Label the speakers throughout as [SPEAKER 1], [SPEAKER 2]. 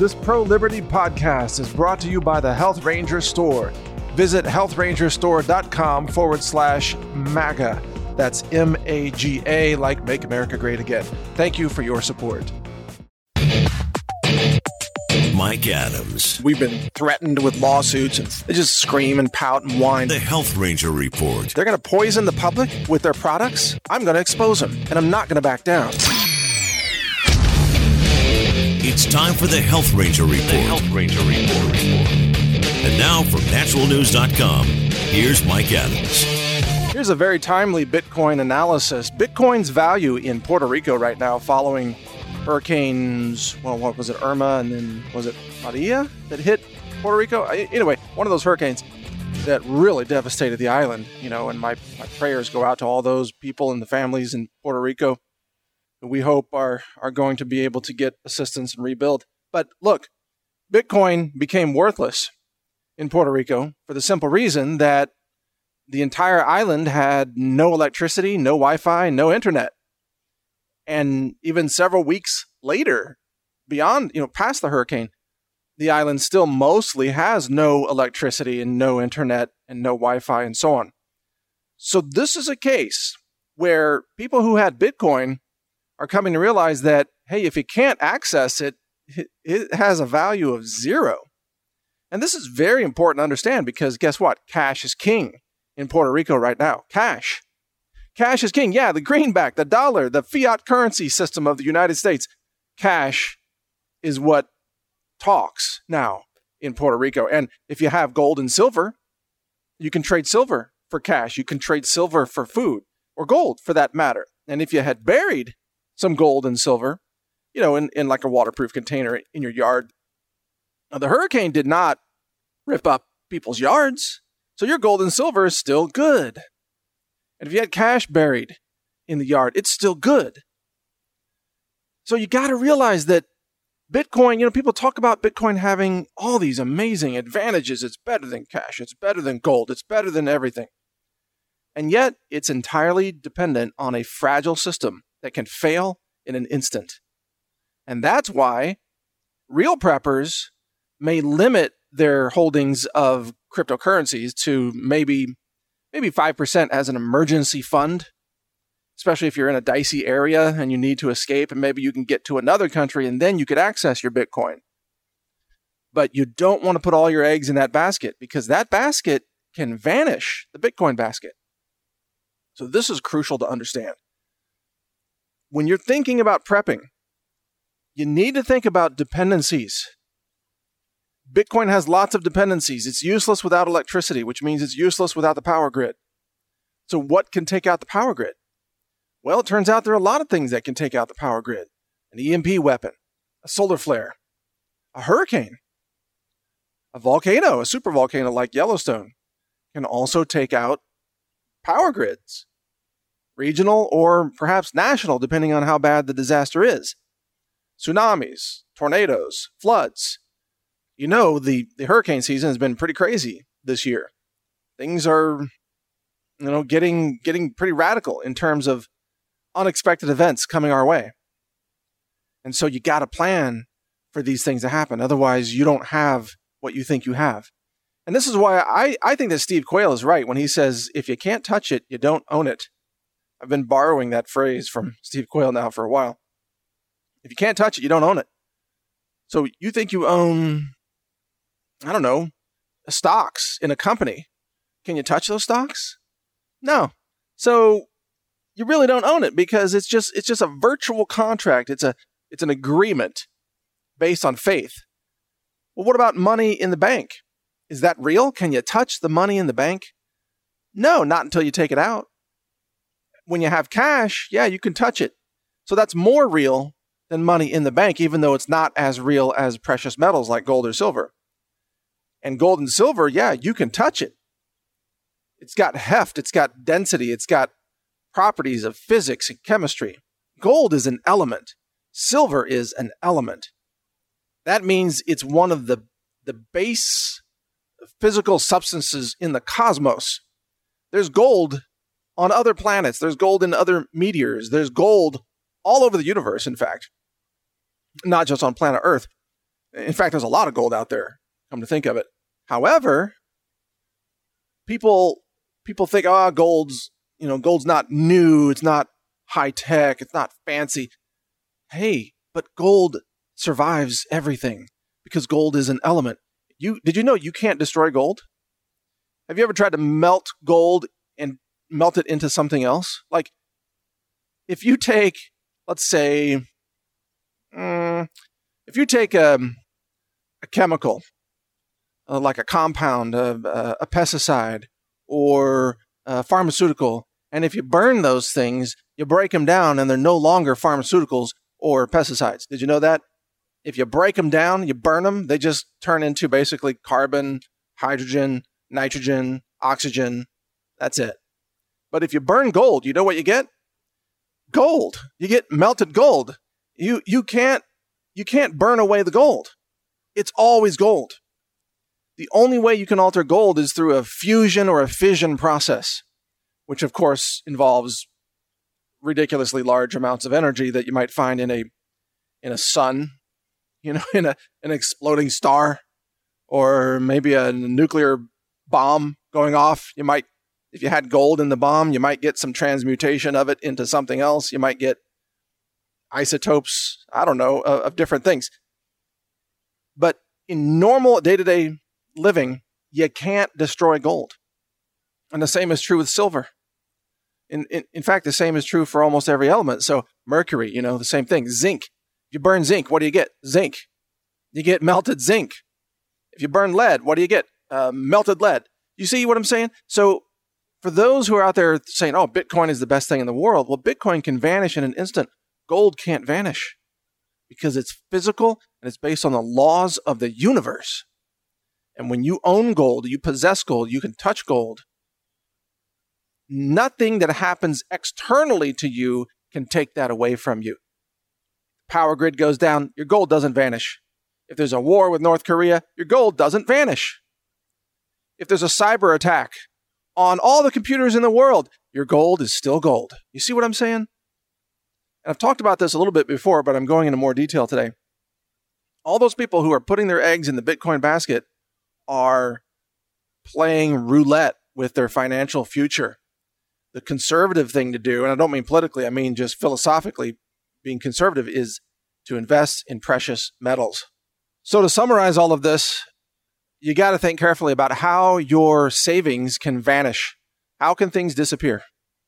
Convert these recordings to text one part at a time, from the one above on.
[SPEAKER 1] This Pro-Liberty podcast is brought to you by the Health Ranger Store. Visit healthrangerstore.com/MAGA. That's MAGA, like Make America Great Again. Thank you for your support.
[SPEAKER 2] Mike Adams.
[SPEAKER 1] We've been threatened with lawsuits, and they just scream and pout and whine.
[SPEAKER 2] The Health Ranger Report.
[SPEAKER 1] They're going to poison the public with their products? I'm going to expose them, and I'm not going to back down.
[SPEAKER 2] It's time for the Health Ranger Report. The Health Ranger Report. And now from naturalnews.com, here's Mike Adams.
[SPEAKER 1] Here's a very timely Bitcoin analysis. Bitcoin's value in Puerto Rico right now following hurricanes, well, what was it, Irma, and then was it Maria that hit Puerto Rico? Anyway, one of those hurricanes that really devastated the island, and my prayers go out to all those people and the families in Puerto Rico who we hope are going to be able to get assistance and rebuild. But look, Bitcoin became worthless in Puerto Rico for the simple reason that the entire island had no electricity, no Wi-Fi, no internet. And even several weeks later, beyond, past the hurricane, the island still mostly has no electricity and no internet and no Wi-Fi and so on. So this is a case where people who had Bitcoin are coming to realize that, hey, if you can't access it, it has a value of zero. And this is very important to understand because guess what? Cash is king in Puerto Rico right now. Cash. Cash is king. Yeah, the greenback, the dollar, the fiat currency system of the United States. Cash is what talks now in Puerto Rico. And if you have gold and silver, you can trade silver for cash. You can trade silver for food or gold for that matter. And if you had buried some gold and silver, in like a waterproof container in your yard, now, the hurricane did not rip up people's yards. So your gold and silver is still good. And if you had cash buried in the yard, it's still good. So you got to realize that Bitcoin, people talk about Bitcoin having all these amazing advantages. It's better than cash. It's better than gold. It's better than everything. And yet it's entirely dependent on a fragile system that can fail in an instant. And that's why real preppers may limit their holdings of cryptocurrencies to maybe 5% as an emergency fund, especially if you're in a dicey area and you need to escape and maybe you can get to another country and then you could access your Bitcoin. But you don't want to put all your eggs in that basket because that basket can vanish, the Bitcoin basket. So this is crucial to understand. When you're thinking about prepping, you need to think about dependencies. Bitcoin has lots of dependencies. It's useless without electricity, which means it's useless without the power grid. So what can take out the power grid? Well, it turns out there are a lot of things that can take out the power grid. An EMP weapon, a solar flare, a hurricane, a volcano, a supervolcano like Yellowstone can also take out power grids, regional or perhaps national, depending on how bad the disaster is. Tsunamis, tornadoes, floods. The hurricane season has been pretty crazy this year. Things are, getting pretty radical in terms of unexpected events coming our way. And so you got to plan for these things to happen. Otherwise, you don't have what you think you have. And this is why I think that Steve Quayle is right when he says, if you can't touch it, you don't own it. I've been borrowing that phrase from Steve Quayle now for a while. If you can't touch it, you don't own it. So you think you own, stocks in a company. Can you touch those stocks? No. So you really don't own it because it's just a virtual contract. It's an agreement based on faith. Well, what about money in the bank? Is that real? Can you touch the money in the bank? No, not until you take it out. When you have cash, yeah, you can touch it. So that's more real than money in the bank, even though it's not as real as precious metals like gold or silver. And gold and silver, yeah, you can touch it. It's got heft, it's got density, it's got properties of physics and chemistry. Gold is an element. Silver is an element. That means it's one of the base physical substances in the cosmos. There's gold on other planets. There's gold in other meteors. There's gold all over the universe, in fact. Not just on planet Earth. In fact, there's a lot of gold out there, come to think of it. However, people think, gold's not new, it's not high tech, it's not fancy. Hey, but gold survives everything because gold is an element. Did you know you can't destroy gold? Have you ever tried to melt gold and melt it into something else? Like, if you take, let's say, if you take a chemical, like a compound, a pesticide, or a pharmaceutical, and if you burn those things, you break them down and they're no longer pharmaceuticals or pesticides. Did you know that? If you break them down, you burn them, they just turn into basically carbon, hydrogen, nitrogen, oxygen. That's it. But if you burn gold, you know what you get? Gold. You get melted gold. You can't burn away the gold. It's always gold. The only way you can alter gold is through a fusion or a fission process, which of course involves ridiculously large amounts of energy that you might find in a sun, in an exploding star, or maybe a nuclear bomb going off. You might, if you had gold in the bomb, you might get some transmutation of it into something else. You might get isotopes, I don't know, of different things. But in normal day-to-day living, you can't destroy gold. And the same is true with silver. In fact, the same is true for almost every element. So mercury, the same thing. Zinc. If you burn zinc, what do you get? Zinc. You get melted zinc. If you burn lead, what do you get? Melted lead. You see what I'm saying? So for those who are out there saying, Bitcoin is the best thing in the world, well, Bitcoin can vanish in an instant. Gold can't vanish because it's physical and it's based on the laws of the universe. And when you own gold, you possess gold, you can touch gold. Nothing that happens externally to you can take that away from you. Power grid goes down, your gold doesn't vanish. If there's a war with North Korea, your gold doesn't vanish. If there's a cyber attack on all the computers in the world, your gold is still gold. You see what I'm saying? And I've talked about this a little bit before, but I'm going into more detail today. All those people who are putting their eggs in the Bitcoin basket are playing roulette with their financial future. The conservative thing to do, and I don't mean politically, I mean just philosophically, being conservative is to invest in precious metals. So to summarize all of this, you got to think carefully about how your savings can vanish. How can things disappear?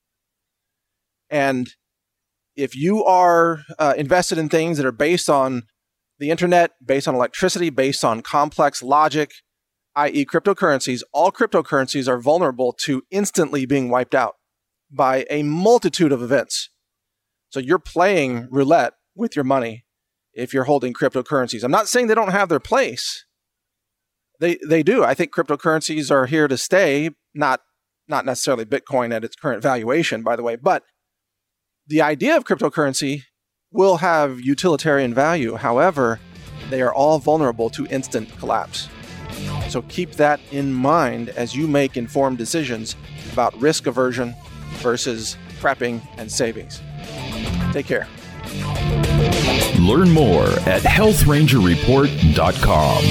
[SPEAKER 1] And if you are invested in things that are based on the internet, based on electricity, based on complex logic, i.e. cryptocurrencies, all cryptocurrencies are vulnerable to instantly being wiped out by a multitude of events. So you're playing roulette with your money if you're holding cryptocurrencies. I'm not saying they don't have their place. They do. I think cryptocurrencies are here to stay, not necessarily Bitcoin at its current valuation, by the way, but the idea of cryptocurrency will have utilitarian value. However, they are all vulnerable to instant collapse. So keep that in mind as you make informed decisions about risk aversion versus prepping and savings. Take care.
[SPEAKER 3] Learn more at healthrangerreport.com.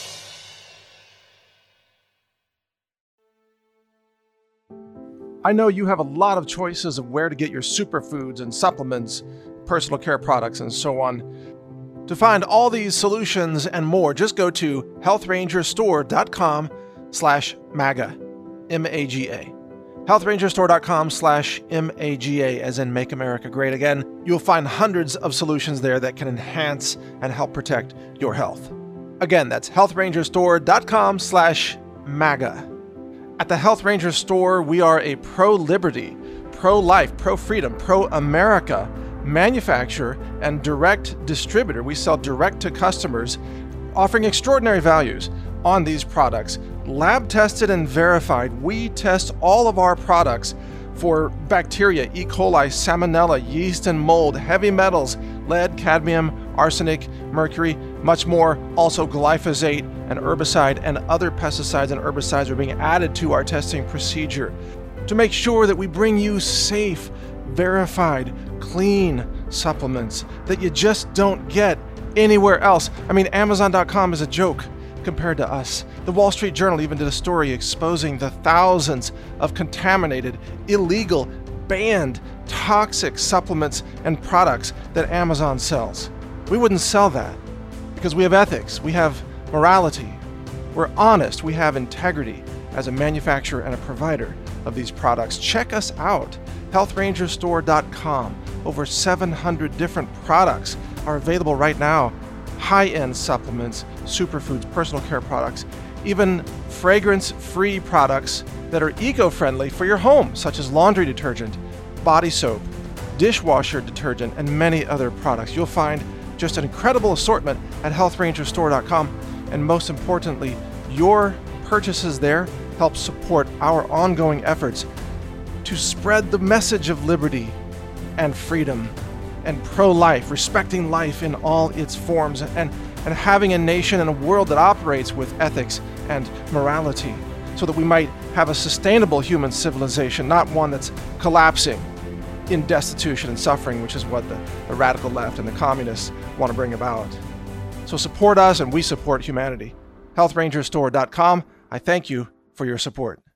[SPEAKER 1] I know you have a lot of choices of where to get your superfoods and supplements, personal care products, and so on. To find all these solutions and more, just go to healthrangerstore.com/MAGA, M-A-G-A. healthrangerstore.com/MAGA, as in Make America Great Again. You'll find hundreds of solutions there that can enhance and help protect your health. Again, that's healthrangerstore.com/MAGA. At the Health Ranger Store, we are a pro-liberty, pro-life, pro-freedom, pro-America manufacturer and direct distributor. We sell direct to customers, offering extraordinary values on these products. Lab tested and verified. We test all of our products for bacteria, E. coli, salmonella, yeast and mold, heavy metals, lead, cadmium, arsenic, mercury, much more. Also glyphosate and herbicide and other pesticides and herbicides are being added to our testing procedure to make sure that we bring you safe, verified, clean supplements that you just don't get anywhere else. I mean, Amazon.com is a joke compared to us. The Wall Street Journal even did a story exposing the thousands of contaminated, illegal, banned, toxic supplements and products that Amazon sells. We wouldn't sell that because we have ethics, we have morality, we're honest, we have integrity as a manufacturer and a provider of these products. Check us out, healthrangerstore.com. Over 700 different products are available right now. High-end supplements, superfoods, personal care products, even fragrance-free products that are eco-friendly for your home, such as laundry detergent, body soap, dishwasher detergent, and many other products. You'll find just an incredible assortment at healthrangerstore.com, and most importantly, your purchases there help support our ongoing efforts to spread the message of liberty and freedom and pro-life, respecting life in all its forms, and having a nation and a world that operates with ethics and morality, so that we might have a sustainable human civilization, not one that's collapsing in destitution and suffering, which is what the radical left and the communists want to bring about. So support us, and we support humanity. healthrangerstore.com. I thank you for your support.